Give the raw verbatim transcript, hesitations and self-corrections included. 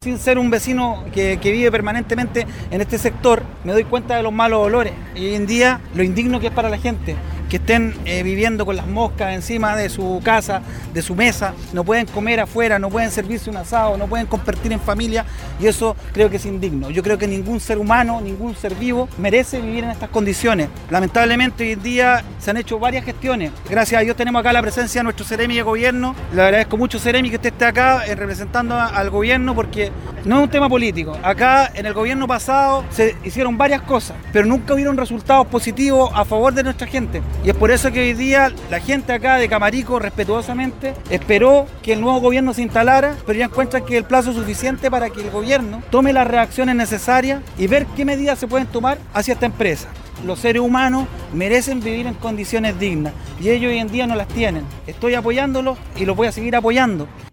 Sin ser un vecino que, que vive permanentemente en este sector, me doy cuenta de los malos olores. Y hoy en día, lo indigno que es para la gente, que estén eh, viviendo con las moscas encima de su casa, de su mesa, no pueden comer afuera, no pueden servirse un asado, no pueden compartir en familia, y eso creo que es indigno. Yo creo que ningún ser humano, ningún ser vivo merece vivir en estas condiciones. Lamentablemente hoy en día se han hecho varias gestiones. Gracias a Dios tenemos acá la presencia de nuestro Seremi de gobierno. Le agradezco mucho, Seremi, que usted esté acá eh, representando a, al gobierno, porque no es un tema político. Acá en el gobierno pasado se hicieron varias cosas, pero nunca hubieron resultados positivos a favor de nuestra gente. Y es por eso que hoy día la gente acá de Camarico, respetuosamente, esperó que el nuevo gobierno se instalara, pero ya encuentran que el plazo es suficiente para que el gobierno tome las reacciones necesarias y ver qué medidas se pueden tomar hacia esta empresa. Los seres humanos merecen vivir en condiciones dignas y ellos hoy en día no las tienen. Estoy apoyándolos y los voy a seguir apoyando.